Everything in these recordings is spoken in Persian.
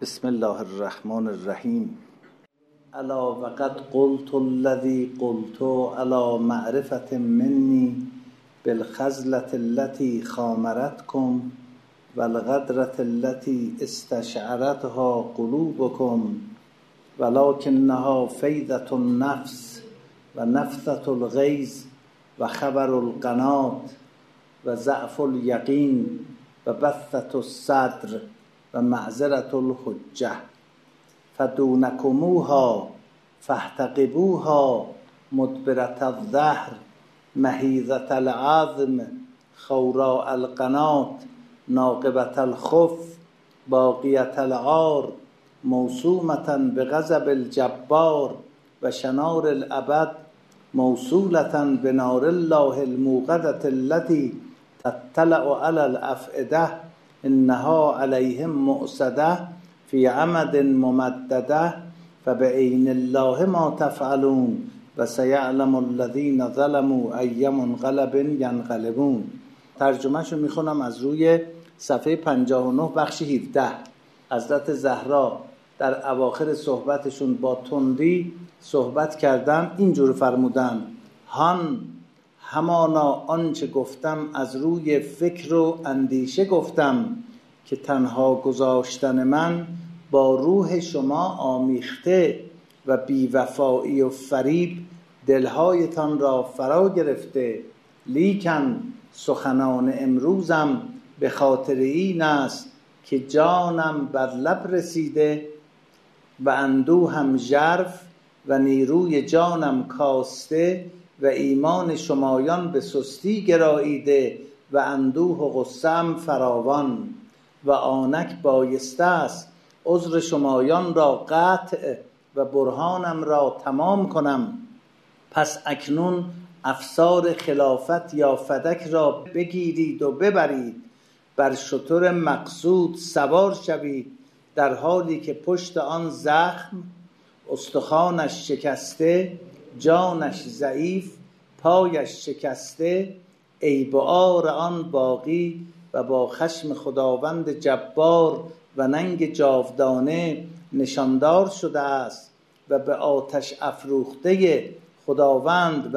بسم الله الرحمن الرحیم. الا وقد قلت الذي قلت على معرفة مني بالخزلة التي خامرتكم والغدرة التي استشعرتها قلوبكم ولكنها فيضة النفس ونفثة الغيظ وخبر القناة وضعف اليقين وبثة الصدر و معذرة الحجة فدونكموها فاحتقبوها مدبرة الظهر مهيضة العظم خوراء القناة ناقبة الخف باقية العار موسومة بغضب الجبار و شنار الأبد موصولة بنار الله الموقدة التي تطلع على الأفئدة انها علیهم مؤصده فی عمد ممدده فبعین الله ما تفعلون و سیعلم الذین ظلموا ای منقلب ینقلبون. ترجمهشو میخونم از روی صفحه 59 بخش 17. حضرت زهرا در اواخر صحبتشون با تندی صحبت کردن، اینجور فرمودن: هان همانا آنچه گفتم از روی فکر و اندیشه گفتم که تنها گذاشتن من با روح شما آمیخته و بیوفایی و فریب دلهایتان را فرا گرفته، لیکن سخنان امروزم به خاطر این است که جانم بر لب رسیده و اندوهم ژرف و نیروی جانم کاسته و ایمان شمایان به سستی گراییده و اندوه و غصه‌ام فراوان و آنک بایسته است عذر شمایان را قطع و برهانم را تمام کنم. پس اکنون افسار خلافت یا فدک را بگیرید و ببرید، بر شتر مقصود سوار شوید، در حالی که پشت آن زخم، استخوانش شکسته، جانش ضعیف، پایش شکسته، عیب و عار آن باقی و با خشم خداوند جبار و ننگ جاودانه نشاندار شده است و به آتش افروخته خداوند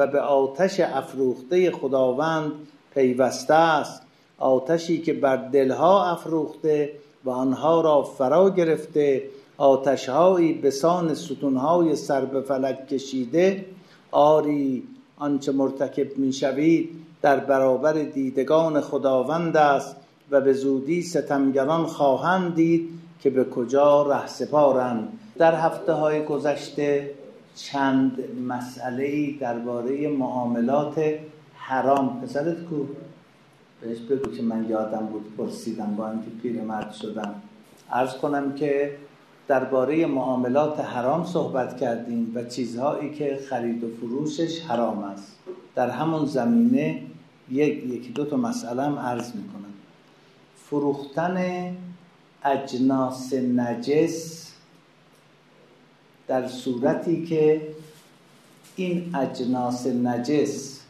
پیوسته است، آتشی که بر دلها افروخته و آنها را فرا گرفته، آتش‌هایی به سان ستون‌های سر به فلک کشیده. آری آنچه مرتکب می‌شوید در برابر دیدگان خداوند است و به زودی ستمگران خواهند دید که به کجا رهسپارند. در هفته‌های گذشته چند مسئله‌ای درباره معاملات حرام، پسرت کو؟ بهش بگو که من یادم بود پرسیدم با اینکه پیرمرد شدم. عرض کنم که درباره معاملات حرام صحبت کردیم و چیزهایی که خرید و فروشش حرام است. در همون زمینه یکی دو تا مسئله هم عرض میکنم. فروختن اجناس نجس در صورتی که این اجناس نجس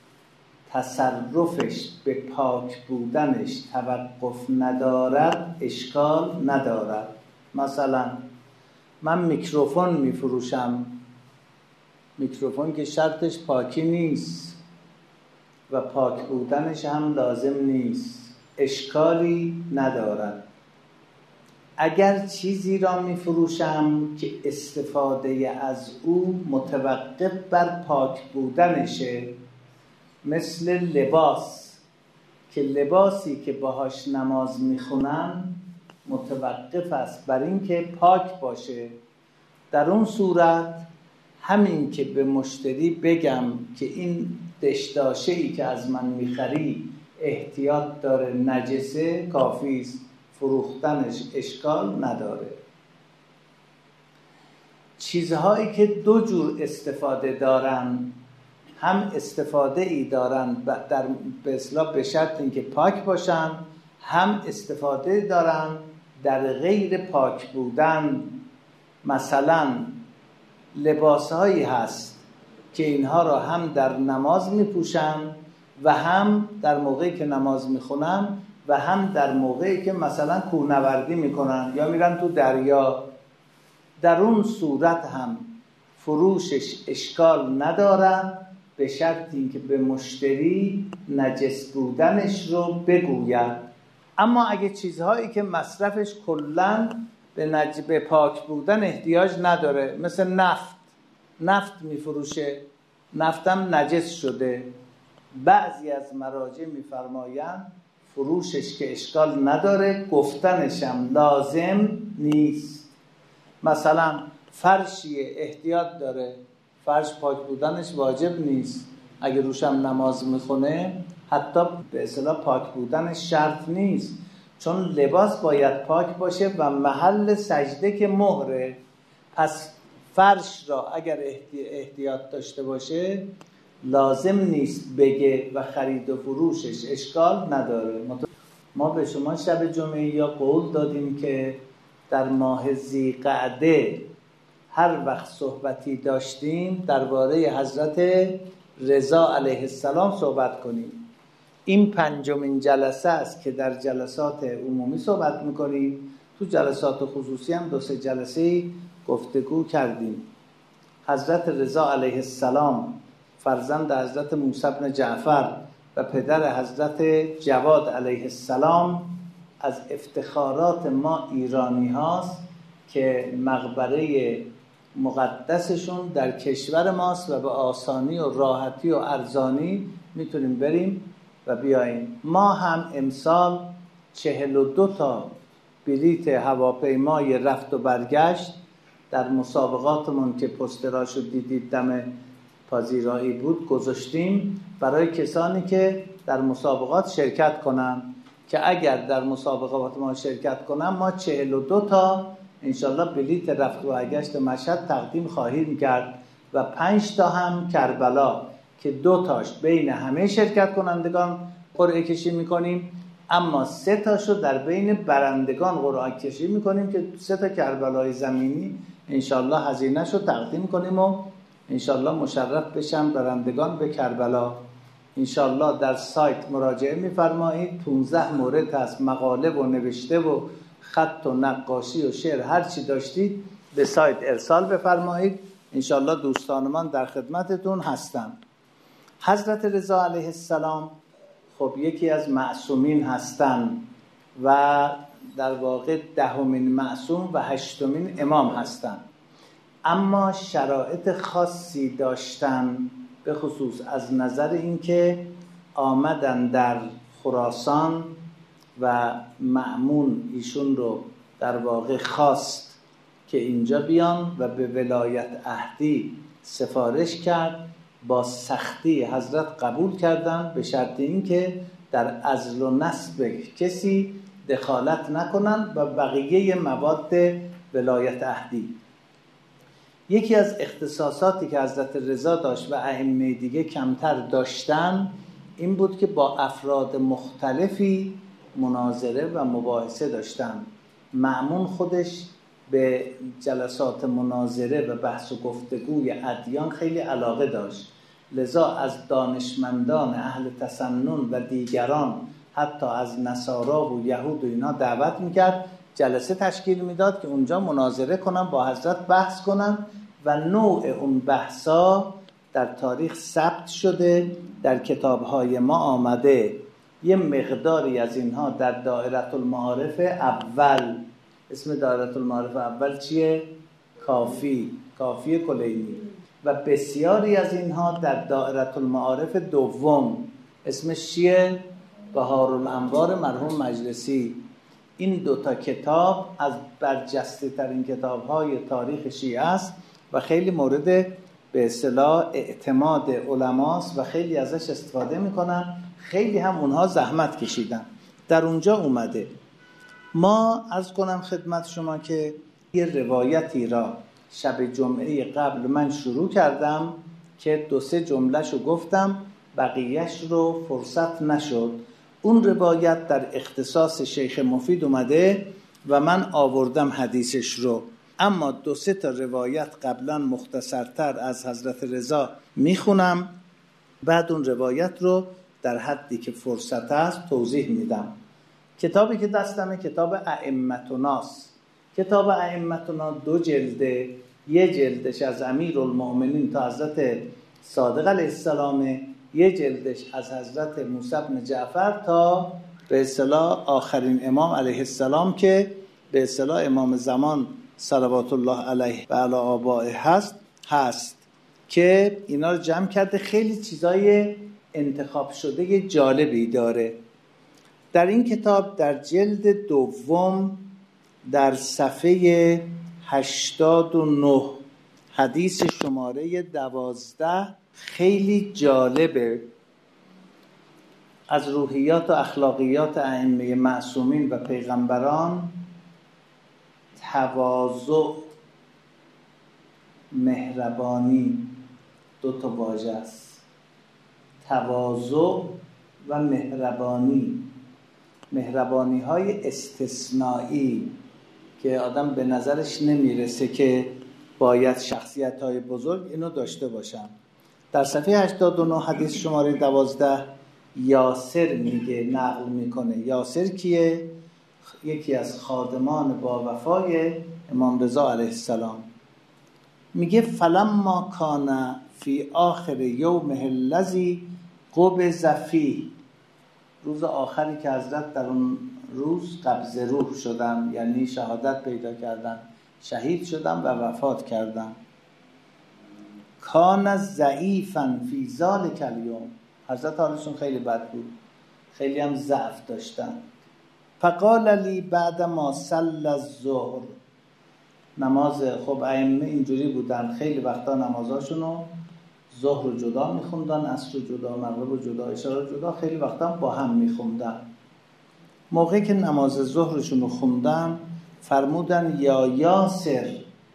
تصرفش به پاک بودنش توقف ندارد اشکال ندارد. مثلا من میکروفون میفروشم، میکروفون که شرطش پاکی نیست و پاک بودنش هم لازم نیست، اشکالی ندارد. اگر چیزی را میفروشم که استفاده از او متوقف بر پاک بودنشه، مثل لباس که لباسی که باهاش نماز میخونن متوقف است بر این که پاک باشه، در اون صورت همین که به مشتری بگم که این دشداشه‌ای که از من میخری احتیاط داره نجسه کافی است، فروختنش اشکال نداره. چیزهایی که دو جور استفاده دارن، هم استفاده ای دارن در به اصطلاح به شرط اینکه پاک باشن، هم استفاده دارن در غیر پاک بودن. مثلا لباسهایی هست که اینها را هم در نماز میپوشن و هم در موقعی که نماز میخونن و هم در موقعی که مثلا کوهنوردی میکنن یا میرن تو دریا، در اون صورت هم فروشش اشکال ندارن، به شرط اینکه به مشتری نجس بودنش رو بگوید. اما اگه چیزهایی که مصرفش کلاً به پاک بودن احتیاج نداره، مثل نفت میفروشه، نفتم نجس شده، بعضی از مراجع میفرمایند فروشش که اشکال نداره، گفتنش هم لازم نیست. مثلا فرشی احتیاط داره، فرش پاک بودنش واجب نیست، اگه روشم نماز میخونه حتی به اصطلاح پاک بودنش شرط نیست، چون لباس باید پاک باشه و محل سجده که مهره. پس فرش را اگر احتیاط داشته باشه لازم نیست بگه و خرید و فروشش اشکال نداره. ما به شما شب جمعه یا قول دادیم که در ماه ذی‌قعده هر وقت صحبتی داشتیم درباره حضرت رضا علیه السلام صحبت کنیم. این 5مین جلسه است که در جلسات عمومی صحبت میکنیم. تو جلسات خصوصی هم 2-3 جلسه گفتگو کردیم. حضرت رضا علیه السلام فرزند حضرت موسی بن جعفر و پدر حضرت جواد علیه السلام از افتخارات ما ایرانی هاست که مقبره مقدسشون در کشور ماست و به آسانی و راحتی و ارزانی میتونیم بریم و بیاییم. ما هم امسال 42 تا بلیت هواپیمای رفت و برگشت در مسابقاتمون که پستراشو دیدید دم پذیرایی بود گذاشتیم برای کسانی که در مسابقات شرکت کنن، که اگر در مسابقات ما شرکت کنن ما 42 تا انشالله بلیت رفت و برگشت مشهد تقدیم خواهیم کرد و 5 تا هم کربلا که 2 تاش بین همه شرکت کنندگان قرعه کشی میکنیم، اما 3 تاشو در بین برندگان قرعه کشی میکنیم که 3 تا کربلای زمینی انشالله هزینه‌شو تقدیم کنیم و انشالله مشرف بشن برندگان به کربلا. انشالله در سایت مراجعه میفرمایید، 15 مورد هست، مقاله و نوشته و خط و نقاشی و شعر هر چی داشتید به سایت ارسال بفرمایید، انشالله دوستانمان در خدمتتون هستن. حضرت رضا علیه السلام خب یکی از معصومین هستن و در واقع 10مین معصوم و 8مین امام هستن، اما شرایط خاصی داشتن، به خصوص از نظر اینکه آمدن در خراسان و مأمون ایشون رو در واقع خواست که اینجا بیان و به ولایت عهدی سفارش کرد. با سختی حضرت قبول کردن به شرط اینکه در عزل و نسب کسی دخالت نکنن و بقیه مواد ولایت عهدی. یکی از اختصاصاتی که حضرت رضا داشت و ائمه دیگه کمتر داشتن این بود که با افراد مختلفی مناظره و مباحثه داشتن. مأمون خودش به جلسات مناظره و بحث و گفتگوی ادیان خیلی علاقه داشت، لذا از دانشمندان اهل تسنن و دیگران حتی از نصارا و یهود و اینا دعوت میکرد، جلسه تشکیل میداد که اونجا مناظره کنن، با حضرت بحث کنن و نوع اون بحثا در تاریخ ثبت شده، در کتابهای ما آمده. یه مقداری از اینها در دائره المعارف اول، اسم دائره المعارف اول چیه؟ کافی کلینی، و بسیاری از اینها در دائره المعارف دوم، اسمش چیه؟ بهارالانوار مرحوم مجلسی. این 2 تا کتاب از برجسته ترین کتاب های تاریخ شیعه است و خیلی مورد به اصطلاح اعتماد علماست و خیلی ازش استفاده میکنن، خیلی هم اونها زحمت کشیدن. در اونجا اومده. ما عرض کنم خدمت شما که یه روایتی را شب جمعه قبل من شروع کردم که 2-3 جملهشو گفتم، بقیهش رو فرصت نشد. اون روایت در اختصاص شیخ مفید اومده و من آوردم حدیثش رو، اما 2-3 تا روایت قبلا مختصرتر از حضرت رضا میخونم، بعد اون روایت رو در حدی که فرصت هست توضیح میدم. کتابی که دستمه کتاب ائمتوناست. کتاب ائمتونا 2 جلده، یه جلدش از امیرالمؤمنین تا حضرت صادق علیه السلام، یه جلدش از حضرت موسی بن جعفر تا به اصطلاح آخرین امام علیه السلام که به اصطلاح امام زمان صلوات الله علیه و علی آبائه هست که اینا رو جمع کرده. خیلی چیزای انتخاب شده جالبی داره. در این کتاب در جلد دوم در صفحه 89 حدیث شماره 12 خیلی جالبه، از روحیات و اخلاقیات ائمه معصومین و پیغمبران. تواضع، مهربانی، 2 تا واژه است. تواضع و مهربانی های استثنایی که آدم به نظرش نمیرسه که باید شخصیت های بزرگ اینو داشته باشن. در صفحه 89 حدیث شماره 12 یاسر میگه، نقل میکنه. یاسر کیه؟ یکی از خادمان با وفای امام رضا علیه السلام. میگه فلما کان فی آخر یومه الذی قبض فیه، روز آخری که حضرت در اون روز قبض روح شدن، یعنی شهادت پیدا کردن، شهید شدن و وفات کردن. کان ضعیفا فی ذلک الیوم، حضرت حالشون خیلی بد بود، خیلی هم ضعف داشتن. فقال لی بعد ما صلی الظهر، نماز، خب ائمه اینجوری بودن، خیلی وقتا نمازاشونو ظهر رو جدا میخوندن، عصر رو جدا، مغرب رو جدا، عشا رو جدا، خیلی وقتا با هم میخوندن. موقعی که نماز ظهرشون رو خوندن فرمودن یا یاسر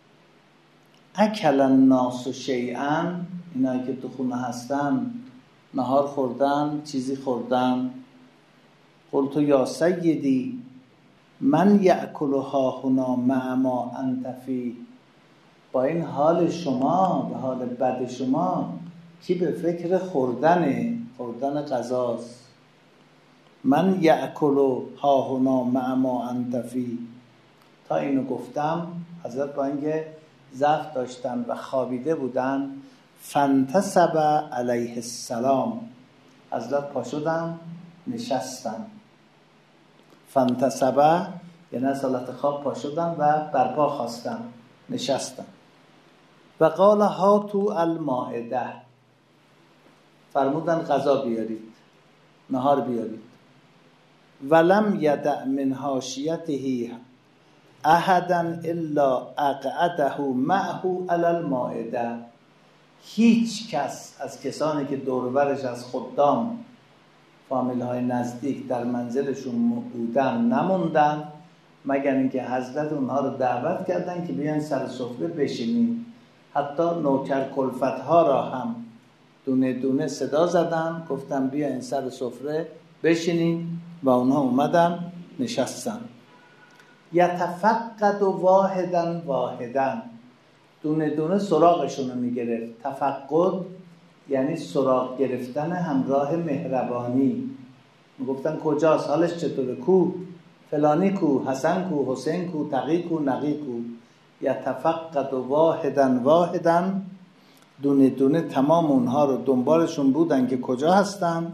اکل الناس شیئا، اینایی که تو خونه هستن نهار خوردن، چیزی خوردن. قلت یا سیدی من یأکلها هنا مع ما انت فی، با این حال شما، به حال بد شما، کی به فکر خوردن غذاست. من یأکلها هنا مع ما انت فی. تا اینو گفتم حضرت با اینکه ضعف داشتن و خوابیده بودن، فانتصب علیه السلام، حضرت پا شدن نشستن. فانتصب یعنی از حالت خواب پا شدن و برپا خواستن، نشستن. و قال هاتوا المائده، فرمودن غذا بیارید، نهار بیارید. ولم یدع من حاشیته احدا الا اقعده معه علی المائده، هیچ کس از کسانی که دور و برش از خدام، فامیل های نزدیک در منزلشون بودن نموندن، مگر اینکه حضرت اونها رو دعوت کردن که بیان سر سفره بشینیم. حتی نوکر کلفت ها را هم دونه دونه صدا زدن، گفتن بیاین سر سفره بشینیم و اونها اومدن نشستن. یتفقد واحدا، دونه دونه سراغشون رو میگرفت. تفقد یعنی سراغ گرفتن همراه مهربانی. میگفتن کجاست، حالش چطوره، کو فلانی، کو حسن، کو حسین، کو تقی، کو نقی، کو. یتفقد واحدا، دونه دونه تمام اونها رو دنبالشون بودن که کجا هستن.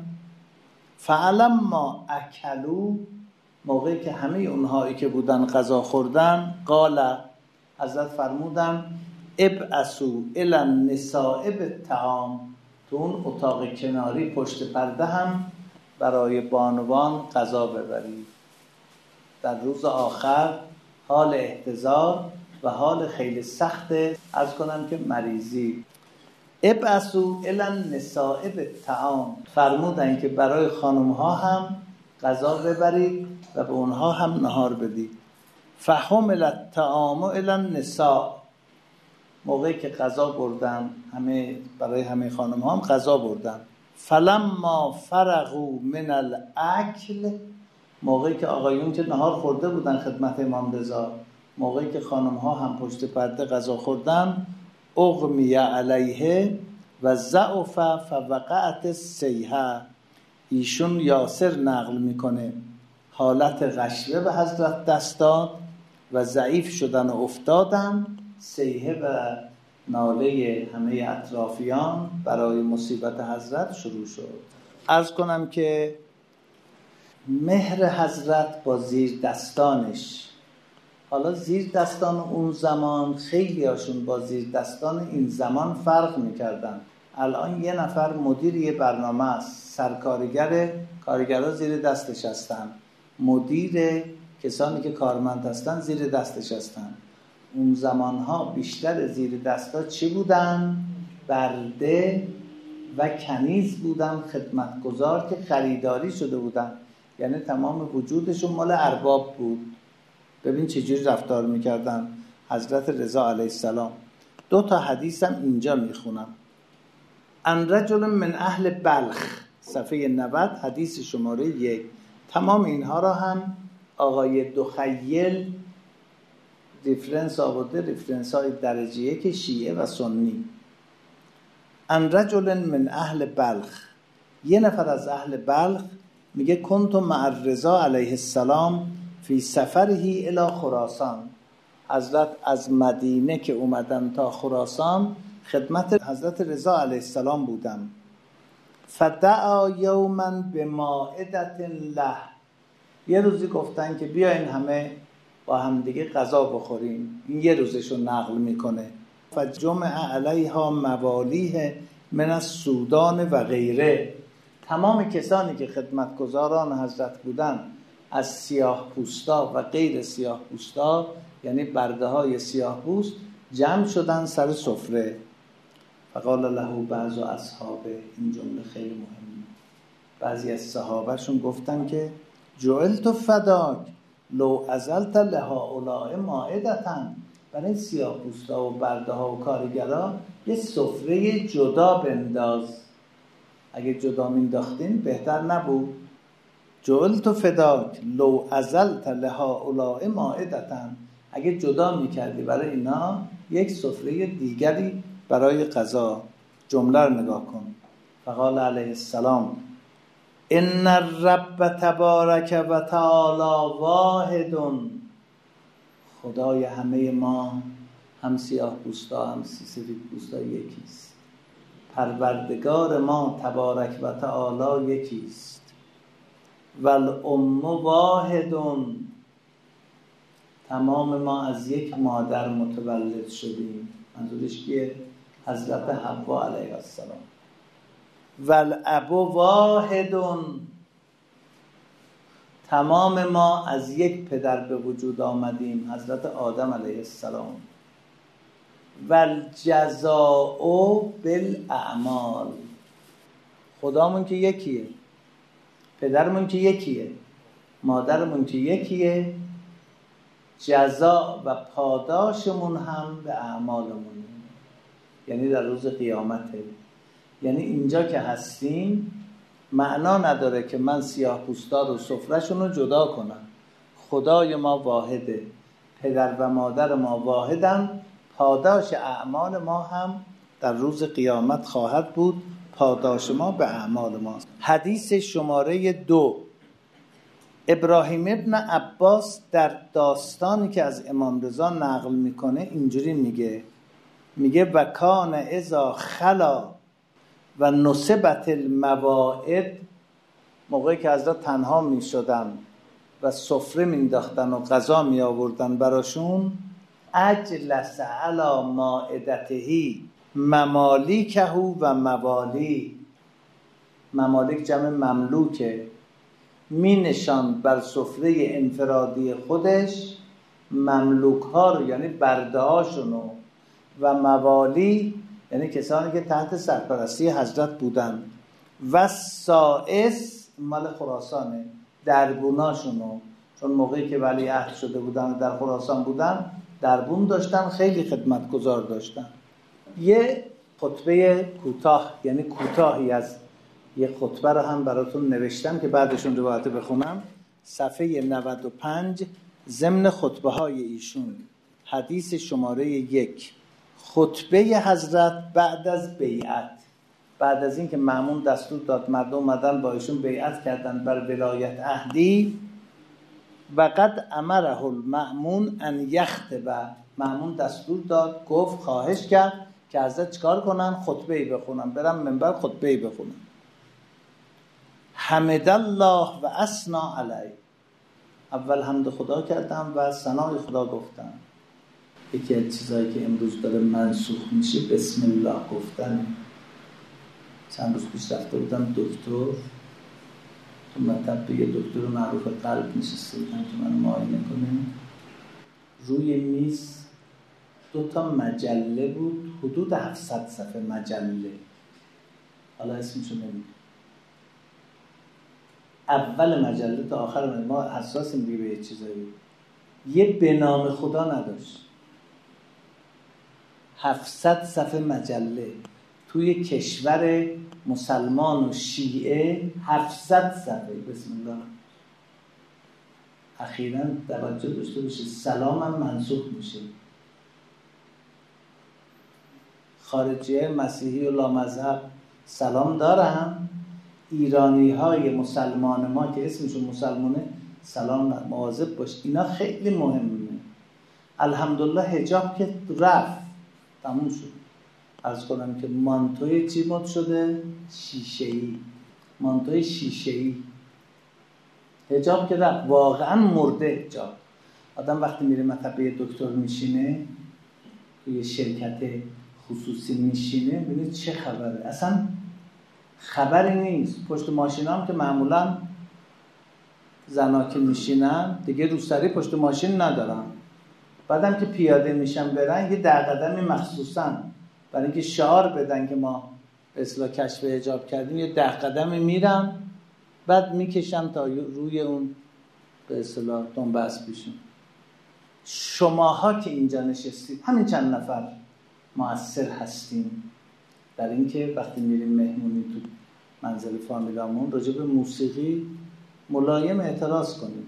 فلما اکلوا، موقعی که همه اونهایی که بودن غذا خوردن، قال، حضرت فرمودن ابعثوا الی النساء بالطعام، تو اون اتاق کناری پشت پرده هم برای بانوان غذا ببرید. در روز آخر حال احتضار و حال خیلی سخت، از کنم که مریضی. ابعثوا الی النساء بالطعام، فرمودن که برای خانم ها هم غذا ببرید و به اونها هم نهار بدید. فحمل الطعام الی النساء، موقعی که غذا بردن، همه برای همه خانم ها هم غذا بردن. فلما فرغوا من الاکل، موقعی که آقایون که نهار خورده بودن خدمت امام رضا، موقعی که خانم ها هم پشت پرده غذا خوردن، اغمی علیه و ضعف فوقعت الصیحه، ایشون یاسر نقل میکنه، حالت غشوه به حضرت دست داد و ضعیف شدن و افتادن. صیحه و ناله همه اطرافیان برای مصیبت حضرت شروع شد. عرض کنم که مهر حضرت با زیر دستانش، حالا زیر دستان اون زمان خیلی هاشون با زیر دستان این زمان فرق میکردن. الان یه نفر مدیر یه برنامه است، کارگرها زیر دستش هستن، مدیر کسانی که کارمند هستن زیر دستش هستن. اون زمانها بیشتر زیر دستا چی بودن؟ برده و کنیز بودن، خدمتگزار که خریداری شده بودن، یعنی تمام وجودشون مال ارباب بود. ببین چجوری رفتار میکردن. حضرت رضا علیه السلام 2 حدیثم اینجا میخونم. ان رجل من اهل بلخ، صفحه 90، حدیث شماره 1. تمام اینها را هم آقای دخیل ریفرنس آورده، ریفرنس های درجه 1 شیعه و سنی. ان رجل من اهل بلخ، یه نفر از اهل بلخ میگه کنت مع رضا علیه السلام فی سفره الی خراسان. حضرت از مدینه که اومدن تا خراسان خدمت حضرت رضا علیه السلام بودم. فدعا یوما بمائدة له، یه روزی گفتن که بیاین همه با هم دیگه غذا بخوریم. این یه روزشو نقل میکنه. فجمع علیها موالیه من السودان و غیره، تمام کسانی که خدمتگزاران حضرت بودن از سیاه پوستا و غیر سیاه پوستا، یعنی برده های سیاه پوست، جمع شدن سر سفره. فقال له بعض اصحابه، این جمله خیلی مهمه، بعضی از صحابهشون گفتن که جعلت فداک لو ازلت لهؤلاء مائدة، برای سیاه پوستا و برده ها و کارگرها یه سفره جدا بنداز. اگه جدا مینداختین بهتر نبود؟ جعلت فداک لو ازلت لهؤلاء مائدة، اگه جدا میکردی برای اینا یک سفره دیگری برای غذا. جمله رو نگاه کن. فقال علیه السلام ان الرب تبارک و تعالی واحد، خدای همه ما، هم سیاه پوستا هم سفید پوستا یکیست. پروردگار ما تبارک و تعالی یکیست. والام واحد، تمام ما از یک مادر متولد شدیم. منظورش که حضرت حوا علیه السلام. والاب واحد، تمام ما از یک پدر به وجود آمدیم، حضرت آدم علیه السلام. والجزاء بالاعمال، خدامون که یکیه، پدرمون که یکیه، مادرمون که یکیه، جزا و پاداشمون هم به اعمالمون، یعنی در روز قیامته. یعنی اینجا که هستیم معنا نداره که من سیاه پوستا رو سفره‌شون رو جدا کنم. خدای ما واحده، پدر و مادر ما واحدن، پاداش اعمال ما هم در روز قیامت خواهد بود. پاداش ما به اعمال ماست. حدیث شماره 2. ابراهیم ابن عباس در داستانی که از امام رضا نقل میکنه اینجوری میگه و کان اذا خلا و نصبت المواعد، موقعی که حضرت تنها میشدن و سفره مینداختن و غذا می آوردن براشون، اجلس علی مائدته ممالیکه و موالی، ممالک جمع مملوکه، می نشاند بر سفره انفرادی خودش مملوک ها رو، یعنی برده هاشونو، و موالی یعنی کسانی که تحت سرپرستی حضرت بودن، و سائس مال خراسانه، دربوناشونو، چون موقعی که ولیعهد شده بودن در خراسان بودن دربون داشتن، خیلی خدمتگزار داشتن. یه خطبه کوتاه، یعنی کوتاهی از یه خطبه رو هم براتون نوشتم که بعدشون روایت بخونم. صفحه 95 ضمن خطبه های ایشون، حدیث شماره 1. خطبه حضرت بعد از بیعت، بعد از این که مأمون دستور داد مردم اومدن با ایشون بیعت کردن بر ولایت عهدی، و قد امره المأمون ان یخطب، مأمون دستور داد، گفت، خواهش کرد که حضرت چیکار کنن؟ خطبه‌ای بخونن، برن منبر خطبه‌ای بخونن. حمد الله و اثنی علیه، اول حمد خدا کردم و ثنای خدا گفتم. یکی از چیزایی که امروز داره منسوخ میشه بسم الله گفتن. چند روز پیش رفته بودم دکتر، تو مطب یه دکتر معروف قلب نشسته بودم که من معاینه کنه. روی میز 2 مجله بود، حدود 700 صفحه مجله، حالا اسمشو نمیدونم. اول مجله تا آخر مجله، ما حساسیم دیگه به یه چیزایی، یه به نام خدا نداشت. 700 صفحه مجله توی کشور مسلمان و شیعه، 700 صفحه. بسم الله. اخیراً توجه داشته باشید، سلام هم منسوخ میشه. خارجیه مسیحی و لامذهب سلام دارن، ایرانی های مسلمان ما که اسمشون مسلمانه سلام مواظب باش. اینا خیلی مهمه. الحمدلله حجاب که رفت تموم شد. عرض کنم که مانتوی چی مد شده؟ شیشه‌ای. مانتوی شیشه‌ای. حجاب که رفت، واقعا مرده حجاب. آدم وقتی میره مطبه دکتر میشینه، توی شرکت خصوصی میشینه، ببینید چه خبره. اصلا خبری نیست. پشت ماشین هم که معمولا زنا که میشینن دیگه روسری پشت ماشین ندارن، بعدم که پیاده میشن برن یه 10 قدمی مخصوصا برای اینکه شعار بدن که ما به اصطلاح کشف حجاب کردیم، یه 10 قدمی میرن، بعد میکشن تا روی اون به اصطلاح دنبه اسبیشون. شماها که اینجا نشستید، همین چند نفر مؤثر هستیم در اینکه وقتی میریم مهمونی تو منزل فامیلامون راجع به موسیقی ملایم اعتراض کنیم.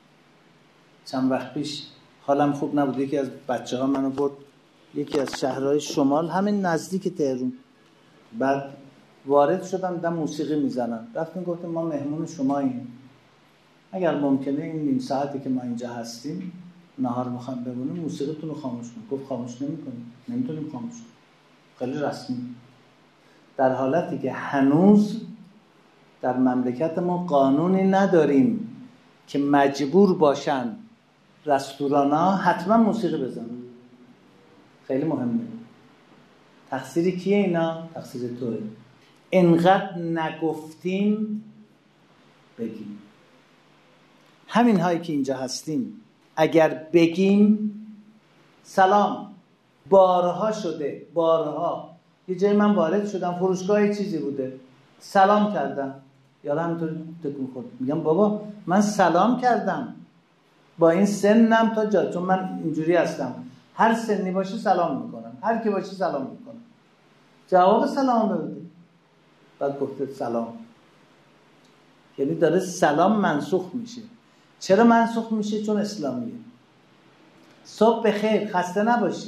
چند وقت پیش حالم خوب نبود، یکی از بچه‌ها منو برد یکی از شهرهای شمال، همین نزدیک تهران، بعد وارد شدم دیدم موسیقی میزنن. رفتیم گفتیم ما مهمون شماییم، اگر ممکنه این نیم ساعتی که ما اینجا هستیم نهار میخوایم بمونیم موسیقیتون رو خاموش کنیم. گفت خاموش نمی‌کنیم، نمیتونیم خاموش کنیم. خیلی رسمی. در حالتی که هنوز در مملکت ما قانونی نداریم که مجبور باشن رستورانا حتما موسیقی بزنن. خیلی مهمه. تقصیری کیه اینا؟ تقصیر توه. انقدر نگفتیم بگیم. همین هایی که اینجا هستیم اگر بگیم، سلام، بارها شده، بارها یه جایی من وارد شدم فروشگاه چیزی بوده، سلام کردم، یارو همینطور تکون خورد. میگم بابا من سلام کردم با این سنم تا جا، چون من اینجوری هستم هر سنی باشه سلام میکنم، هر کی باشه سلام میکنم. جواب سلام بده. بعد گفته سلام، یعنی داره سلام منسوخ میشه. چرا منسوخ میشه؟ چون اسلامیه. صبح بخیر، خسته نباشی،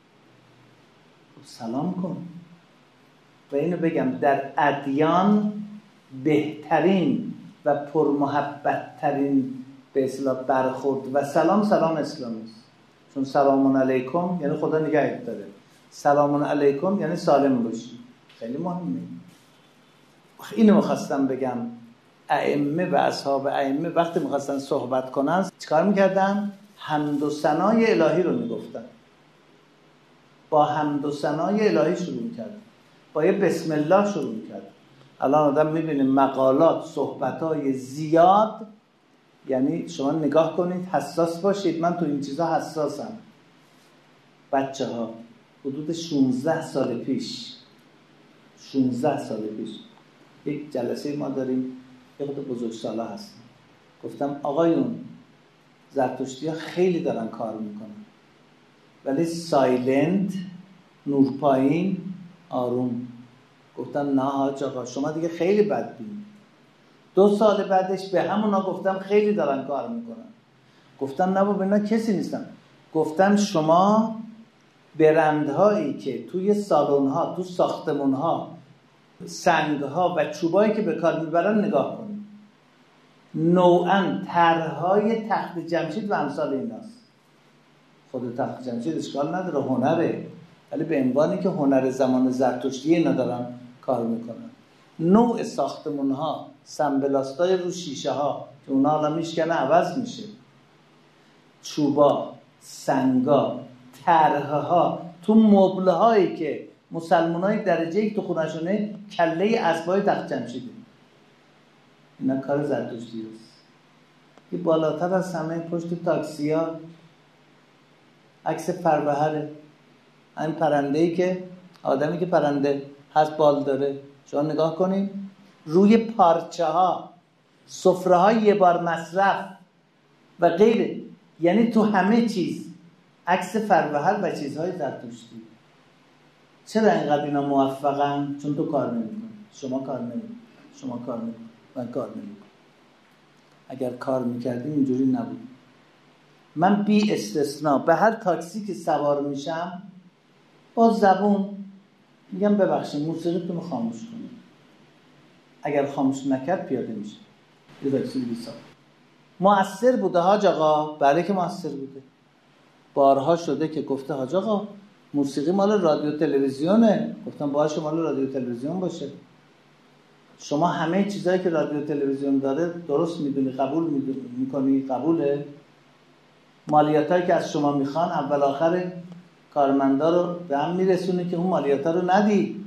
سلام کن. و اینو بگم در ادیان بهترین و پرمحبت ترین به اصطلاح برخورد و سلام اسلامی است. چون سلام علیکم یعنی خدا نگهت داره، سلام علیکم یعنی سالم باشی. خیلی مهمه. اینو می‌خواستم بگم. ائمه و اصحاب ائمه وقتی می‌خواستن صحبت کنن چیکار می‌کردن؟ حمد و ثنای الهی رو میگفتن. با حمد و ثنای الهی شروع می‌کردن، با یه بسم الله شروع می‌کردن. الان آدم می‌بینه مقالات، صحبت‌های زیاد، یعنی شما نگاه کنید، حساس باشید. من تو این چیزا حساسم. بچه‌ها حدود 16 سال پیش یک جلسه ما داریم، یه خود بزرگسالا هستن. گفتم آقایون زرتشتی‌ها خیلی دارن کار میکنن ولی سایلنت، نور پایین، آروم. گفتم نه حاج آقا شما دیگه خیلی بدبینید. 2 سال بعدش به همونا گفتم خیلی دارن کار میکنن. گفتم نه بابا اینا کسی نیستن. گفتم شما برندهایی که توی سالن‌ها، تو ساختمان‌ها، سنگ‌ها و چوبایی که به کار میبرن نگاه کنید. نوعاً طرح‌های تخت جمشید و امثال ایناست. خود تخت جمشید اشکال نداره، هنره، ولی به عنوانی که هنر زمان زرتشتی اینا دارن کار میکنن. نوع ساختمون‌ها، سنبلاستای رو شیشه ها که اونا حالا میشکنه عوض میشه، چوبا، سنگا، طرح‌ها، تو مبله هایی که مسلمانای درجه یک تو خونه‌شونه کله اسبای تخت جمشیده. اینا کار زرتشتی است. که بالاتر از همه پشت تاکسیا عکس فروهره، این پرنده‌ای که آدمی که پرنده هست بال داره. شما نگاه کنید روی پارچه ها، سفره های یه بار مصرف و غیره، یعنی تو همه چیز عکس فروهر و چیزهای زرتشتی. چرا اینقدر اینا موفقن؟ چون تو کار نمی‌کنی، شما کار نمی‌کنی، شما کار نمی‌کنی، من کار نمی‌کنم. اگر کار می‌کردیم اینجوری نبود. من بی استثناء به هر تاکسی که سوار میشم با زبون میگم ببخشید موسیقیتون رو خاموش کنید. اگر خاموش نکرد پیاده میشه. یه تاکسی دیگه سوار. مؤثر بوده حاج آقا؟ بله که مؤثر بوده. بارها شده که گفته حاج آقا موسیقی مال رادیو تلویزیونه. گفتم باشه مال رادیو تلویزیون باشه. شما همه چیزایی که رادیو تلویزیون داره درست میدونی، قبول میکنی، قبوله. مالیاتایی که از شما میخوان اول آخر کارمندا رو به هم میرسونه که اون مالیاتا رو ندی.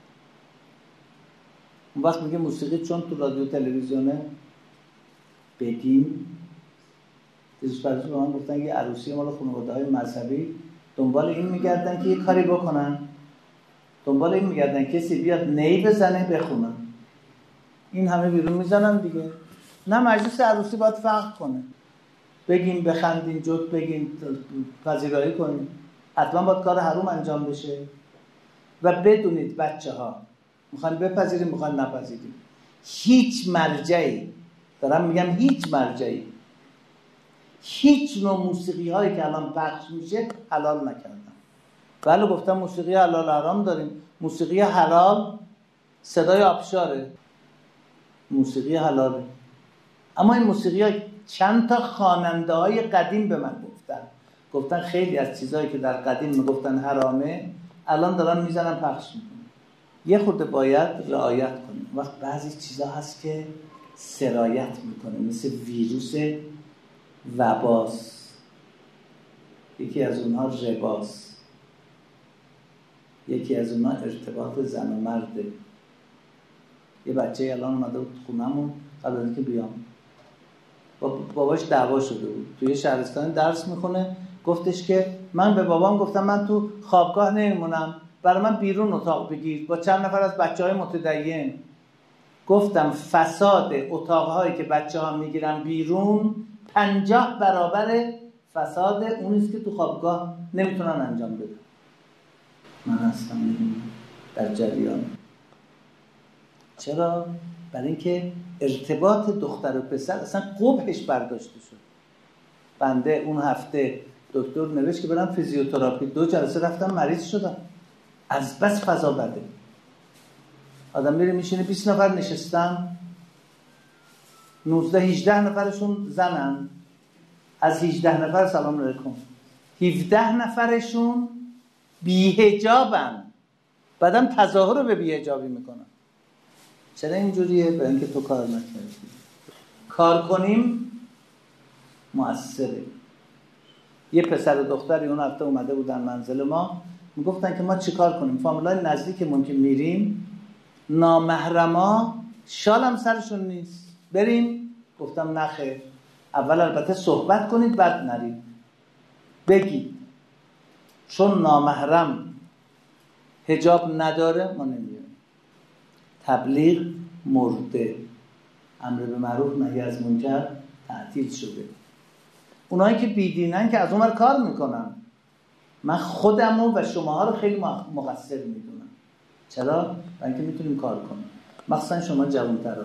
اون وقت میگه موسیقی چون تو رادیو تلویزیونه بدیم. دیروز به من گفتن یه عروسی مال خانواده‌های مذهبی دنبال این میگردن که یه کاری بکنن، دنبال این میگردن کسی بیاد نی بزنه بخونن. این همه بیرون میزنن دیگه. نه مجلس عروسی باید فرق کنه، بگیم بخندیم، جوک بگیم، پذیرایی کنیم. حتما باید کار حروم انجام بشه. و بدونید بچه ها میخواین بپذیریم میخواین نپذیریم، هیچ مرجعی، دارم میگم هیچ مرجعی، هیچ نوع موسیقی هایی که الان پخش میشه حلال نکردن. بله گفتم موسیقی حلال حرام داریم. موسیقی حلال صدای آبشاره، موسیقی حلاله. اما این موسیقی ها چند تا خواننده های قدیم به من گفتن خیلی از چیزهایی که در قدیم میگفتن حرامه الان دارن میزنن پخش میکنن. یه خورده باید رعایت کنیم. وقت بعضی چیزها هست که سرایت میکنه، مثل ویروس وباس. یکی از اونها رباس، یکی از اونها ارتباط زن و مرده. یه بچه الان اومده بود خونمون قبل از اینکه بیام، باباش دعوا شده بود، توی شهرستان درس میخونه. گفتش که من به بابام گفتم من تو خوابگاه نمیمونم، برای من بیرون اتاق بگیر با چند نفر از بچهای متدین. گفتم فساد اتاقهایی که بچه‌ها میگیرن بیرون 50 برابر فساد اونیست که تو خوابگاه نمیتونن انجام بدن. من هستم در جریان. چرا؟ برای اینکه ارتباط دختر و پسر اصلا قبحش برداشته شد. بنده اون هفته دکتر نوشت که برم فیزیوتراپی، 2 جلسه رفتم مریض شدم از بس فضا بده. آدم میره میشینه 20 نفر نشستن، 19-18 نفرشون زنن، از 18 نفر سلام علیکم، 17 نفرشون بی‌حجابن، بعدم تظاهر رو به بی‌حجابی میکنن. چرا اینجوریه؟ برای اینکه تو کار نکردی. کار کنیم مؤثره. یه پسر و دختری اون هفته اومده بودن منزل ما، میگفتن که ما چی کار کنیم؟ فامیلای نزدیکمون که میریم نامحرما شالم سرشون نیست، بریم؟ گفتم نخیر، اول البته صحبت کنید بعد نرید، بگید چون نامحرم حجاب نداره ما نمیریم. تبلیغ مرده، امر به معروف نهی از منکر تعطیل شده. اونایی که بیدینن که از اونور کار میکنن. من خودمو و شماها رو خیلی مقصر میدونم. چرا؟ برای اینکه میتونیم کار کنیم. مخصوصا شما جوان‌ترا.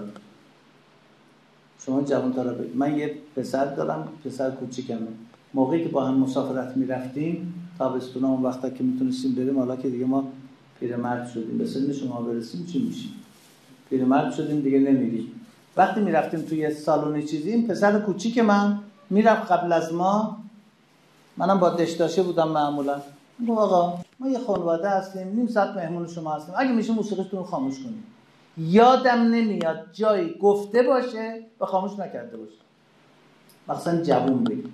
من یه پسر دارم، پسر کوچیکمه. موقعی که با هم مسافرت میرفتیم تابستونا، اون وقتا که میتونستیم بریم، حالا که دیگه ما پیرمرد شدیم، به سن شما برسیم چی میشیم؟ پیرمرد شدیم دیگه نمیریم. وقتی میرفتیم توی سالن چیزی، این پسر کوچیک من میرفت قبل از ما، منم با دشداشه بودم معمولا، میگم آقا ما یه خانواده هستیم، نیم ساعت مهمون شما هستیم، اگه میشه موسیقیتون رو خاموش کنیم. یادم نمیاد جایی گفته باشه و خاموش نکرده باشه. مثلا جوون بگیم،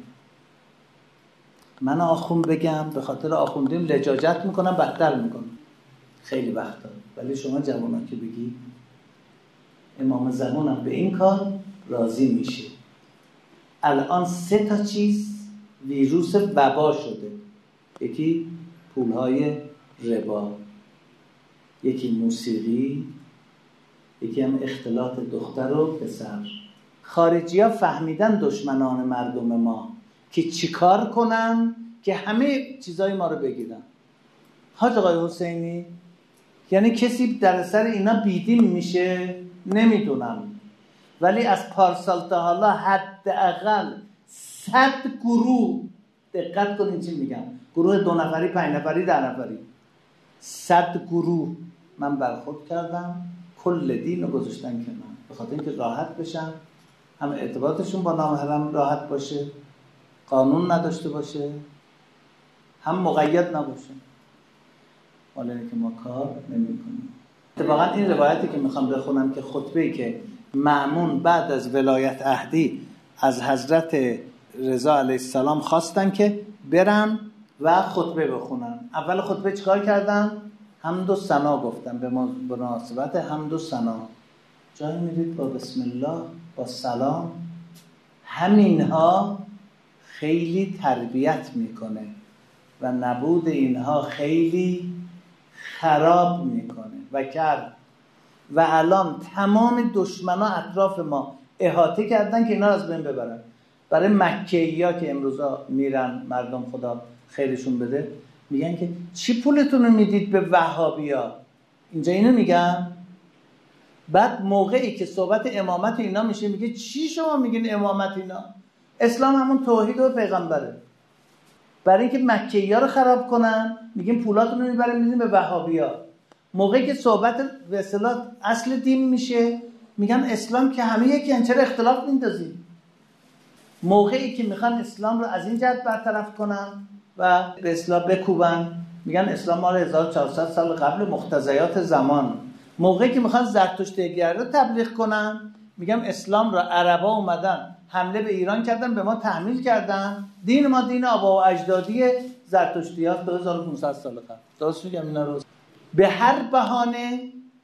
من آخوند بگم به خاطر آخوندیم لجاجت میکنم، بدتر میکنم خیلی وقتا. ولی شما جوونا که بگی امام زمانم به این کار راضی میشه. الان 3 چیز ویروس وبا شده. یکی پولهای ربا، یکی موسیقی، یکی هم اختلاط دختر و پسر. خارجی ها فهمیدن دشمنان مردم ما که چیکار کنن که همه چیزای ما رو بگیرن. حاج آقای حسینی، یعنی کسی در سر اینا بیدین میشه؟ نمیدونم، ولی از پارسال تا حالا حداقل 100 گروه، دقت کنین چی میگم، گروه 2 نفری 5 نفری 10 نفری، 100 گروه من برخورد کردم، کل دین رو گذاشتن کنار به خاطر اینکه راحت بشن، هم ارتباطشون با نامحرم راحت باشه، قانون نداشته باشه، هم مقید نباشه. حالا اینه که ما کار نمی‌کنیم. اتفاقا این روایتی که میخوام بخونم که خطبه‌ای که مأمون بعد از ولایت عهدی از حضرت رضا علیه السلام خواستن که برن و خطبه بخونن. اول خطبه چیکار کردن؟ حمد و ثنا گفتن. به مناسبت حمد و ثنا جایی میرید با بسم الله، با سلام، همینها خیلی تربیت میکنه و نبود اینها خیلی خراب میکنه و کرد. و الان تمام دشمنا اطراف ما احاطه کردن که اینا از بین ببرن. برای مکه‌ای‌ها که امروزا میرن، مردم خدا خیرشون بده، میگن که چی پولتون رو میدید به وهابی‌ها؟ اینجا اینو میگن. بعد موقعی که صحبت امامت اینا میشه میگه چی شما میگین امامت اینا؟ اسلام همون توحید و پیغمبره. برای اینکه مکه‌ای‌ها رو خراب کنن میگیم پولاتون رو میبریم میدیم به وهابی‌ها. موقعی که صحبت به اصطلاح اصل دین میشه میگن اسلام که همه یکی، چرا اختلاف میندازید؟ موقعی که میخوان اسلام رو از این جهت برطرف کنن و به اصطلاح بکوبن میگن اسلام مال 1400 سال قبل مقتضیات زمان. موقعی که میخوان زرتشتی‌گری رو تبلیغ کنن میگم اسلام رو عربا اومدن حمله به ایران کردن، به ما تحمیل کردن، دین ما دین آبا و اجدادی زرتشتی‌هاست 2500 سال قبل. درست میگم اینا رو؟ به هر بهانه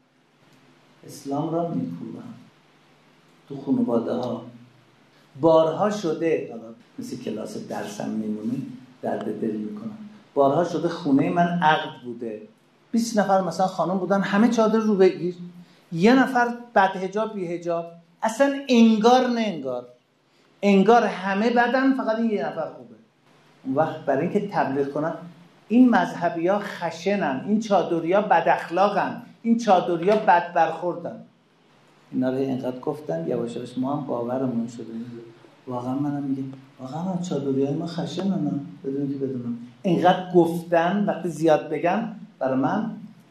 اسلام را میکوبن. تو خانواده ها بارها شده، حالا مثل کلاس درسم میمونه درد دل میکنم، بارها شده خونه من عقد بوده، 20 نفر مثلا خانم بودن، همه چادر رو بگیر، یه نفر بد حجاب بی حجاب، اصلا انگار نه انگار، انگار همه بدن فقط این یه نفر خوبه. اون وقت برای اینکه تبلیغ کنن این مذهبی ها خشنن، این چادری ها بد اخلاقن، این چادری ها بد برخوردن، اینا رو اینقدر گفتن یواش یواش ما هم باورمون شده. واقعا منم میگم واقعا چادری های ما خشنن، بدون که بدونم اینقدر گفتن وقتی زیاد بگن برای من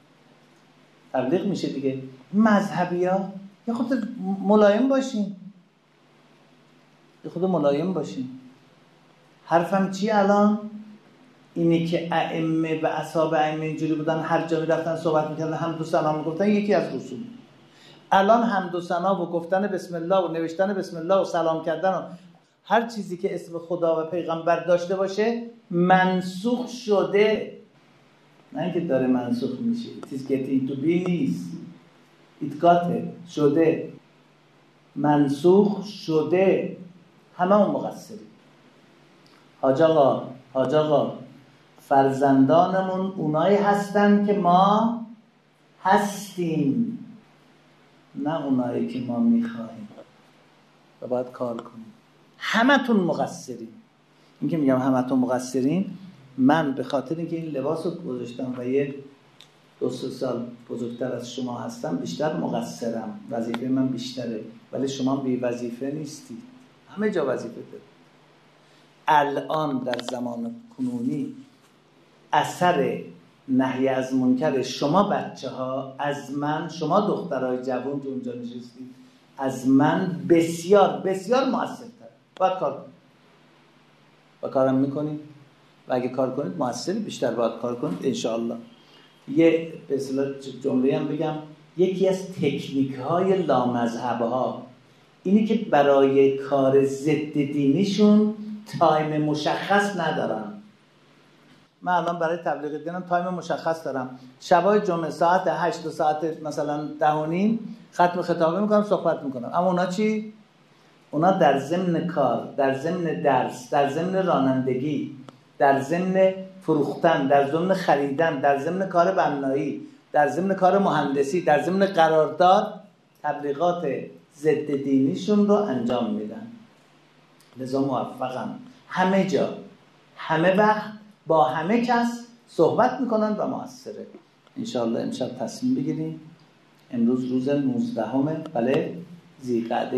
تبلیغ میشه دیگه. مذهبی ها یه خود ملایم باشین، یه خود ملایم باشین. حرفم چی الان؟ اینه که ائمه و اصحاب ائمه اینجوری بودن، هر جا میرفتن صحبت میکردن حمد و ثنا میگفتن، یکی از رسول. الان حمد و ثنا و گفتن بسم الله و نوشتن بسم الله و سلام کردن و هر چیزی که اسم خدا و پیغمبر داشته باشه منسوخ شده. نه اینکه داره منسوخ میشه، it is getting to be نیست، it got شده، منسوخ شده. همه اون مقصری. حاج آقا فرزندانمون اونایی هستن که ما هستیم، نه اونایی که ما میخواهیم و باید کار کنیم. همتون مقصرین. این که میگم همتون مقصرین، من به خاطر اینکه این لباس رو گذاشتم و یه 2-3 سال بزرگتر از شما هستم بیشتر مقصرم، وظیفه من بیشتره، ولی شما بی وظیفه نیستید، همه جا وظیفه دارید. الان در زمان کنونی اثر نهی از منکر شما بچه ها از من، شما دخترای جوان که اونجا نشستید، از من بسیار بسیار مؤثرتر. باید کار کنید و کارم میکنید و اگه کار کنید مؤثری بیشتر باید کار کنید انشاءالله. یه به اصطلاح جمله هم بگم، یکی از تکنیک های لامذهب‌ها اینی که برای کار ضد دینیشون تایم مشخص ندارن. من الان برای تبلیغ دینم تایم مشخص دارم، شبای جمعه ساعت 8 تا ساعت مثلا 10:30 ختم خطابه میکنم، صحبت میکنم. اما اونا چی؟ اونا در ضمن کار، در ضمن درس، در ضمن رانندگی، در ضمن فروختن، در ضمن خریدن، در ضمن کار بنایی، در ضمن کار مهندسی، در ضمن قرارداد تبلیغات ضد دینیشون رو انجام میدن. لذا موفقم، همه جا همه وقت با همه کس صحبت میکنن و مؤثره. انشاءالله امشب تصمیم بگیریم. امروز روز 19 بله ذی‌قعده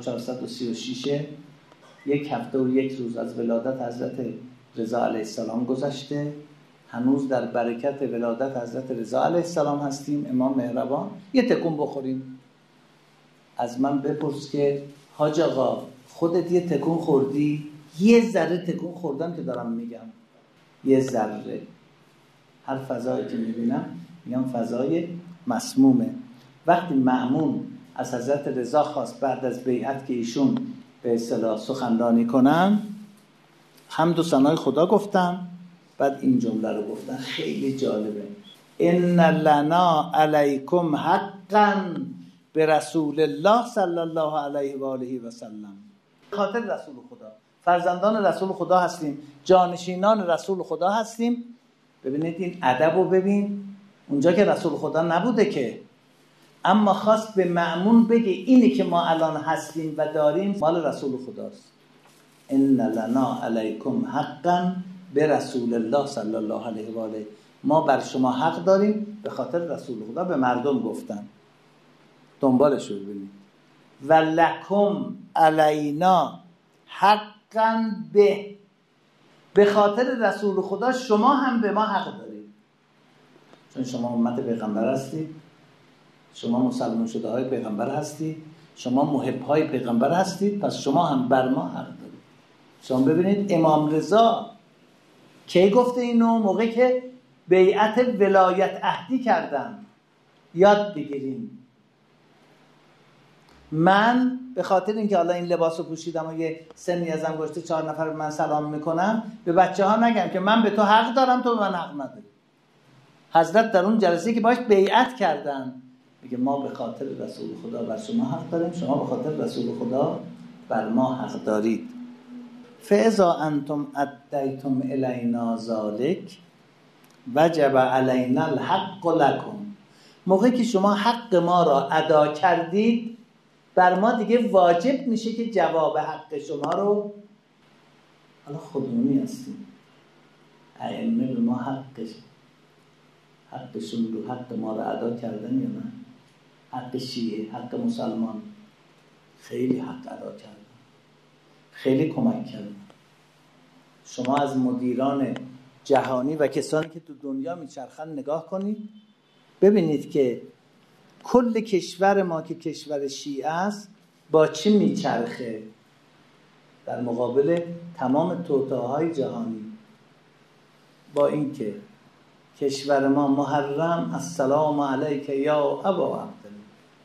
1436، یک هفته و یک روز از ولادت حضرت رضا علیه السلام گذشته. هنوز در برکت ولادت حضرت رضا علیه السلام هستیم، امام مهربان. یه تکون بخوریم. از من بپرس که حاج آقا خودت یه تکون خوردی؟ یه ذره تکون خوردم که دارم میگم، یه ذره. هر فضایی که میبینم میگم فضای مسمومه. وقتی مأمون از حضرت رضا خواست بعد از بیعت که ایشون به اصطلاح سخنرانی کنن، حمد و ثنای خدا گفتن، بعد این جمله رو گفتن، خیلی جالبه: ان لنا علیکم حقا به رسول الله صلی الله علیه و آله و سلم. خاطر رسول خدا، فرزندان رسول خدا هستیم، جانشینان رسول خدا هستیم. ببینید این ادب رو ببین، اونجا که رسول خدا نبوده که، اما خواست به مأمون بگه اینی که ما الان هستیم و داریم مال رسول خداست. ان لنا علیکم حقا به رسول الله صلی الله علیه و آله. ما بر شما حق داریم به خاطر رسول خدا. به مردم گفتن، دنبالش رو ببینید. و لکم علینا حقا به خاطر رسول خدا شما هم به ما حق دارید، چون شما امت پیغمبر هستید، شما مسلمان شده های پیغمبر هستید، شما محب های پیغمبر هستید، پس شما هم بر ما حق دارید. شما ببینید امام رضا کی گفته اینو؟ موقعی که بیعت ولایت عهدی کردن. یاد بگیریم. من به خاطر اینکه حالا این لباسو پوشیدم و یه سنی ازم گذشته 4 نفر به من سلام میکنم، به بچه ها نگم که من به تو حق دارم تو به من حق نداری. حضرت در اون جلسه که باش بیعت کردن میگه ما به خاطر رسول خدا بر شما حق داریم، شما به خاطر رسول خدا بر ما حق دارید. فاذا انتم ادیتم الینا ذلک وجب علینا الحق لکم. موقعی که شما حق ما را ادا کردید بر ما دیگه واجب میشه که جواب حق شما رو، حالا خودمونی هستیم، ائمه به ما حقشون رو، حق ما رو ادا کردن یا نه؟ حق شیعه، حق مسلمان، خیلی حق ادا کردن، خیلی کمک کردن. شما از مدیران جهانی و کسانی که تو دنیا میچرخن نگاه کنید، ببینید که کل کشور ما که کشور شیعه است با چی میچرخه در مقابل تمام توطئه‌های جهانی؟ با اینکه کشور ما محرم السلام علیک یا ابا عبدالله،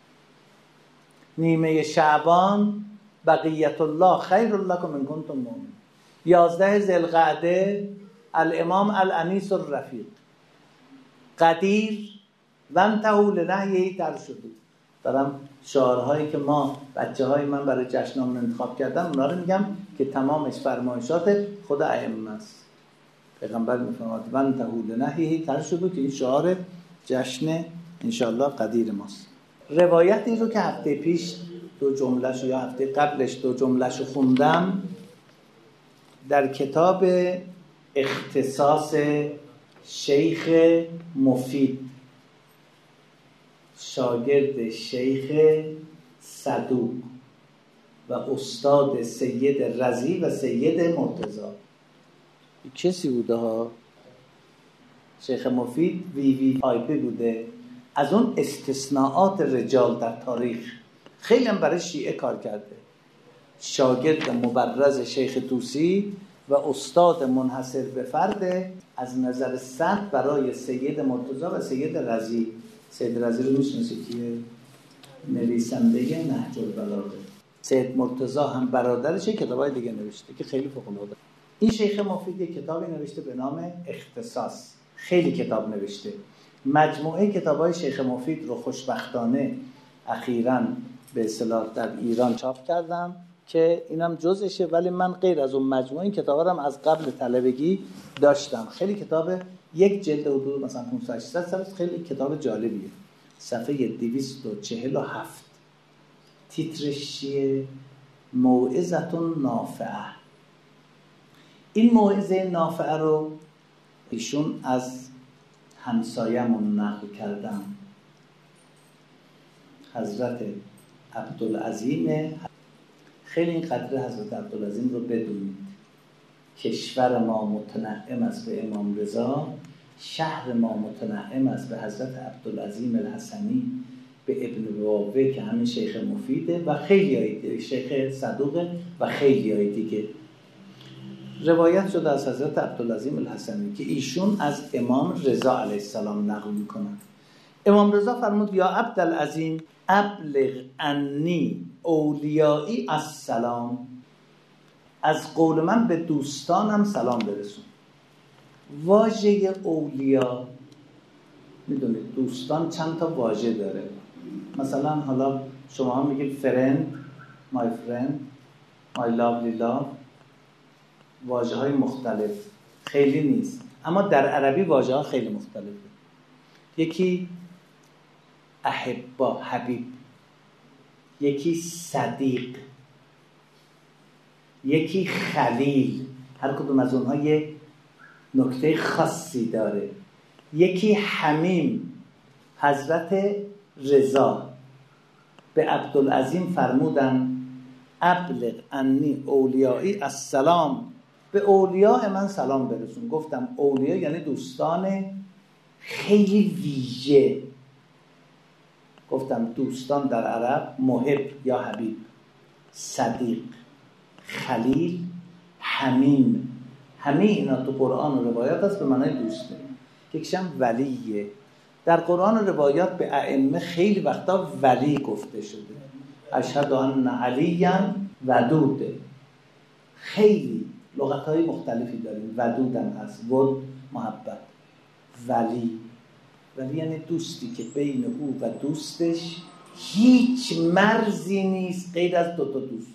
نیمه شعبان بقیت الله خیر لکم ان کنتم مؤمنین، 11 ذوالقعده الامام الانیس الرفیق، قدیر و انتهوا لنهیه ترشدوا. دارم شعارهایی که ما بچه‌های من برای جشنامون انتخاب کردن اونا رو میگم که تمامش فرمایشات خود ائمه است. پیغمبر میفرماد و انتهوا لنهیه ترشدوا، که این شعار جشن انشالله قدیر ماست. روایتی رو که هفته پیش 2 جمله‌شو یا هفته قبلش 2 جمله‌شو خوندم در کتاب اختصاص شیخ مفید، شاگرد شیخ صدوق و استاد سید رضی و سید مرتضی. کسی بوده ها؟ شیخ مفید وی آی پی بوده. از اون استثناءات رجال در تاریخ خیلی هم برای شیعه کار کرده. شاگرد مبرز شیخ طوسی و استاد منحصر به فرد از نظر سند برای سید مرتضی و سید رضی. سید رضی رو میشناسید که نویسنده نهج البلاغه. سید مرتضی هم برادرش کتابای دیگه نوشته که خیلی فوق‌العاده. این شیخ مفید یک کتابی نوشته به نام اختصاص. خیلی کتاب نوشته. مجموعه کتابای شیخ مفید رو خوشبختانه اخیراً به اصطلاح در ایران چاپ کردم که اینم جزشه، ولی من غیر از اون مجموعه این کتابا رو از قبل طلبگی داشتم. خیلی کتاب یک جلد حدود مثلا 500 صفحه، خیلی کتاب جالبیه. صفحه 247 تیترش چیه؟ موعظة نافعه. این موعظه نافعه رو ایشون از همسایه‌مون نقل کردم، حضرت عبدالعظیم. خیلی این قدر حضرت عبدالعظیم رو بدونید. کشور ما متنعم است به امام رضا، شهر ما متنعم است به حضرت عبدالعظیم الحسنی، به ابن بوابه که همین شیخ مفیده و خیلی های دیگه، شیخ صدوقه و خیلی های دیگه. روایت شده از حضرت عبدالعظیم الحسنی که ایشون از امام رضا علیه السلام نقل میکنن. امام رضا فرمود یا عبدالعظیم ابلغ انی اولیایی السلام، از قول من به دوستانم سلام برسون. واژه اولیا، میدونید دوستان چند تا واژه داره. مثلا حالا شما هم میگید فرند، مای فرند، مای لاولی لاو، واژه های مختلف خیلی نیست، اما در عربی واژه ها خیلی مختلفه. یکی احبا، حبیب، یکی صدیق، یکی خلیل، هر کدوم از اونها یه نکته خاصی داره. یکی حمیم. حضرت رضا به عبدالعظیم فرمودن ابلغ انی اولیایی السلام، به اولیاء من سلام برسون. گفتم اولیاء یعنی دوستان خیلی ویژه. گفتم دوستان در عرب محب یا حبیب، صدیق، خلیل، حمیم. همه اینا تو قرآن و روایات هست به معنای دوسته. یکیشم ولیه. در قرآن و روایات به ائمه خیلی وقتا ولی گفته شده. اشهد ان علیا ودود. خیلی لغت‌های مختلفی داریم. ودودم هست، ود محبت. ولی یعنی دوستی که بین او و دوستش هیچ مرزی نیست غیر از دو تا دوست.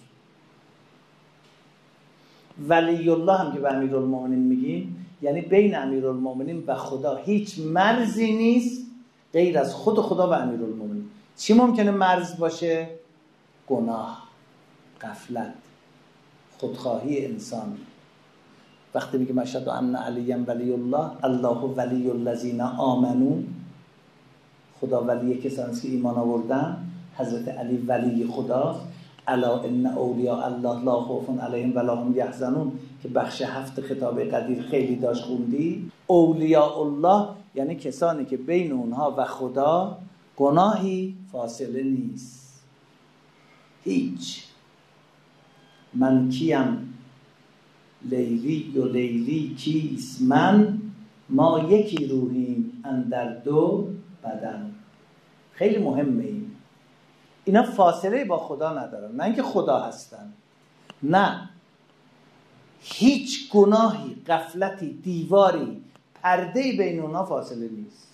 ولی الله هم که به امیرالمومنین میگیم یعنی بین امیرالمومنین و خدا هیچ مرزی نیست غیر از خود خدا و امیرالمومنین. چی ممکنه مرز باشه؟ گناه، غفلت، خودخواهی انسان. وقتی میگه اشهد ان علی ولی الله، الله ولی الذین آمنو، خدا ولی کسانی است که ایمان آوردن. حضرت علی ولی خداست. الا ان اولیاء الله لا خوف علیهم ولا هم یحزنون که بخش 7 خطاب قدیر خیلی داشت خوندی. اولیاء الله یعنی کسانی که بین اونها و خدا گناهی فاصله نیست، هیچ. من کیم لیلی و لیلی کیست من، ما یکی روحیم اندر دو بدن. خیلی مهمه این. اینا فاصله با خدا ندارن، نه اینکه خدا هستن، نه، هیچ گناهی، غفلتی، دیواری، پرده‌ای بین اونا فاصله نیست.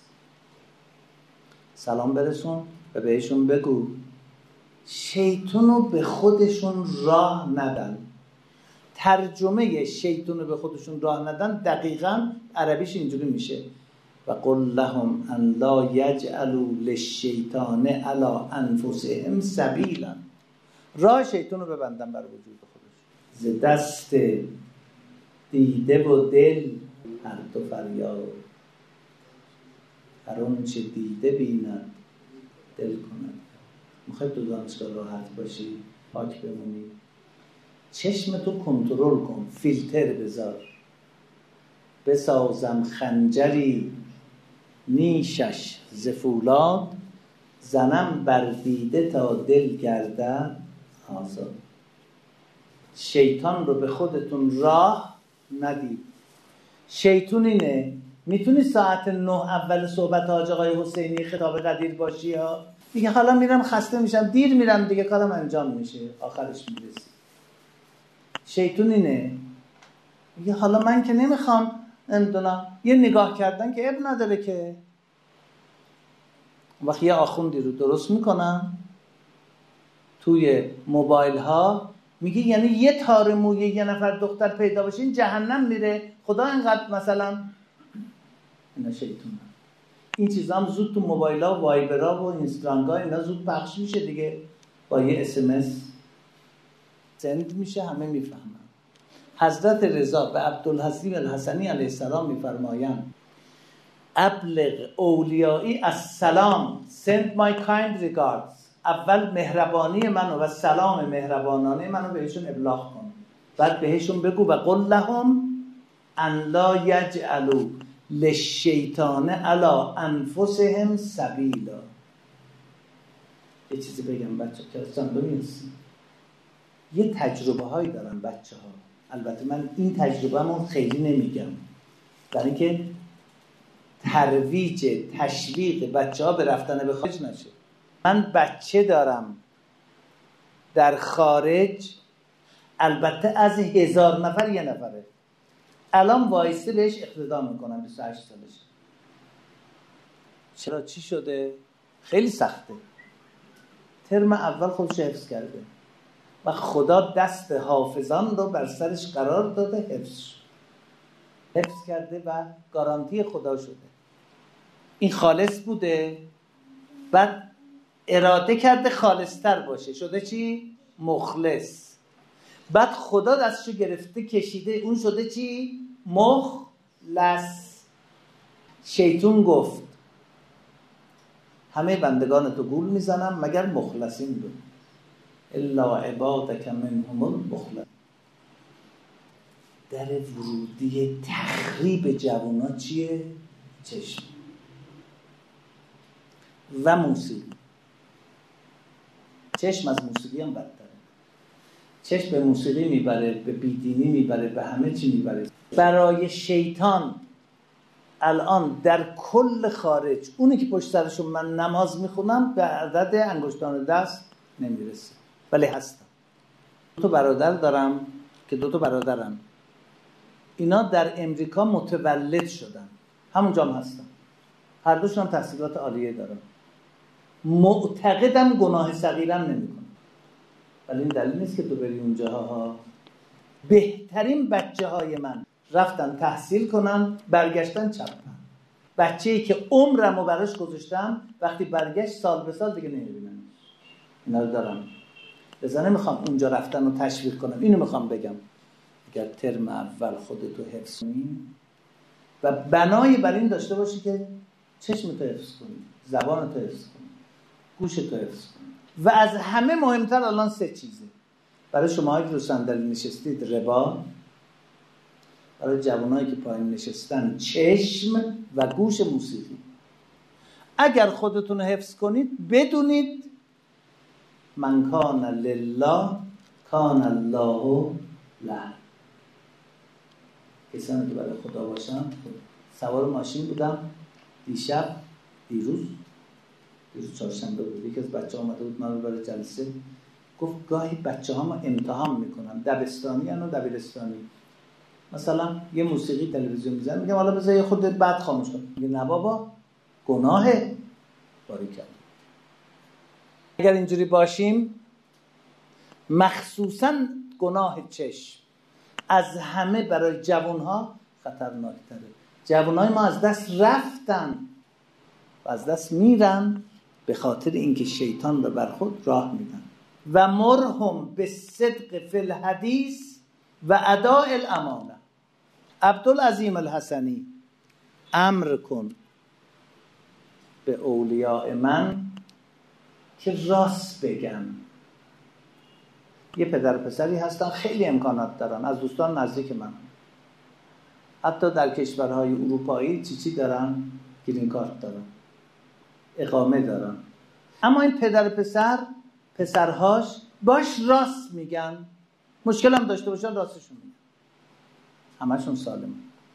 سلام برسون و بهشون بگو شیطونو به خودشون راه ندن. ترجمه شیطونو به خودشون راه ندن دقیقاً عربیش اینجوری میشه و قل لهم ان لا یجعلوا للشیطان علی انفسهم سبیلا. راه شیطونو ببندن بر وجود خودش. ز دست دیده و دل هر دو فریاد، هر آنچه دیده بیند دل کند. میخوای تو دانشگاه راحت باشی، پاک بمونی، چشم تو کنترل کن، فیلتر بذار. بسازم خنجری نیشش ز فولاد، زنم بر دیده تا دل گردن آزاد. شیطان رو به خودتون راه ندید. شیطون اینه، میتونی ساعت 9 اول صحبت حاج آقای حسینی خطاب قدیر باشی ها، دیگه حالا میرم خسته میشم، دیر میرم دیگه، کارم انجام میشه، آخرش میرسی. شیطون اینه میگه حالا من که نمیخوام نمیدونم، یه نگاه کردن که اب نداره که. وقتی یه آخوندی رو درست میکنن توی موبایل ها، میگه یعنی یه تار موی یه نفر دختر پیدا باشه این جهنم میره، خدا اینقدر مثلا. اینا شیطونه. این چیزا هم زود تو موبایل ها و وایبرها و اینستاگرام ها اینا زود پخش میشه دیگه، با یه SMS سند میشه، همه میفهمن. حضرت رضا به عبدالحسین الحسنی علیه السلام میفرمایند ابلغ اولیایی السلام، send my kind regards. اول مهربانی منو و سلام مهربانانه منو بهشون ابلاغ کن، بعد بهشون بگو و قل لهم ان لا یجعلوا للشیطان علی انفسهم سبیلا. یه چیزی بگم بچه که اصلا بمیرسیم، یه تجربه هایی دارن بچه ها. البته من این تجربه من خیلی نمیگم، برای اینکه ترویج تشویق بچه ها به رفتن به خارج نشه. من بچه دارم در خارج، البته از 1000 نفر یه نفره، الان وایسته بهش اقتدا میکنم، 28 سالشه. چرا؟ چی شده؟ خیلی سخته. ترم اول خودش حفظ کرده و خدا دست حافظان رو بر سرش قرار داده، حفظ کرده و گارانتی خدا شده. این خالص بوده، بعد اراده کرده خالصتر باشه، شده چی؟ مخلص. بعد خدا دستشو گرفته کشیده، اون شده چی؟ مخلص. شیطون گفت همه بندگان تو گول میزنم مگر مخلصین رو، الا عبادک منهم المخلص. در ورودی تخریب جوونا چیه؟ چشم و موسیقی. چشم از موسیقی هم بدتره. چشم به موسیقی میبره، به بیدینی میبره، به همه چی میبره. برای شیطان الان در کل خارج اونی که پشت سرشون من نماز میخونم به عدد انگشتان دست نمیرسه، ولی هستم. 2 برادر دارم که 2 برادرم، اینا در امریکا متولد شدن، همونجا هم هستن، هر دوشون هم تحصیلات عالیه دارن. معتقدم گناه صغیرم نمیکنن، ولی این دلیل نیست که تو بری اونجاها. بهترین بچه های من رفتن تحصیل کنن، برگشتن چپن. بچه‌ای که عمرمو براش گذاشتم وقتی برگشت سال به سال دیگه نمیبینم. اینا رو دارم. لذا نمیخوام اونجا رفتن رو تشویق کنم، اینو میخوام بگم اگر ترم اول خودتو حفظ کنی و بنای بر این داشته باشی که چشمتو حفظ کنی، زبانتو حفظ کنی، گوشتو حفظ کنی، و از همه مهمتر الان 3 چیزه برای شماهایی که رو صندلی نشستید: ربا، برای جوانایی که پایین نشستن چشم و گوش موسیقی. اگر خودتون رو حفظ کنید بدونید من کان لله کان الله له. کسانی که برای خدا باشن. سوار ماشین بودم دیروز چهارشنبه بود، یکی از بچه ها آمده بود من رو برای جلسه، گفت گاهی بچه ها ما امتحان میکنن، دبستانی و دبیرستانی، مثلا یه موسیقی تلویزیون میزن، میگم حالا بذار خودت بعد خاموش کن، میگه نه بابا گناهه. باریکلا. اگر اینجوری باشیم، مخصوصا گناه چشم از همه برای جوانها خطرناکتره. جوانای ما از دست رفتن و از دست میرن به خاطر اینکه شیطان رو بر خود راه میدن. و مرهم به صدق فی الحدیث و اداء الامانه. عبدالعظیم الحسنی: امر کن به اولیاء من که راست بگن. یه پدر پسری هستن خیلی امکانات دارن، از دوستان نزدیک من، حتی در کشورهای اروپایی چی دارن، گرین کارت دارن، اقامه دارن، اما این پدر پسرهاش باش راست میگن، مشکل هم داشته باشن راستشون میگن، همشون سالمه،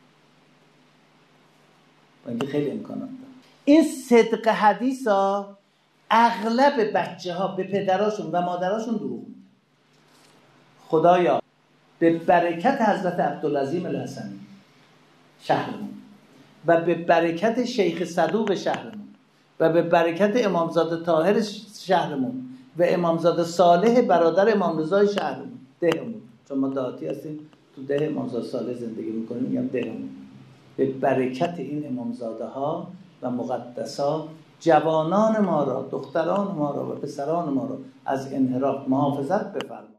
با اینکه خیلی امکانات داره. این صدق حدیث ها اغلب بچه ها به پدراشون و مادراشون دروغ میگن. خدایا به برکت حضرت عبدالعظیم الحسنی شهرمون و به برکت شیخ صدوق شهرمون و به برکت امامزاده طاهر شهرمون و امامزاده صالح برادر امام رضا شهرمون، دهمون، چون ما دهاتی هستیم تو ده امامزاده صالح زندگی میکنیم، میگم دهمون، به برکت این امامزاده ها و مقدسات جوانان ما را، دختران ما را و پسران ما را از انحراف محافظت بفرما.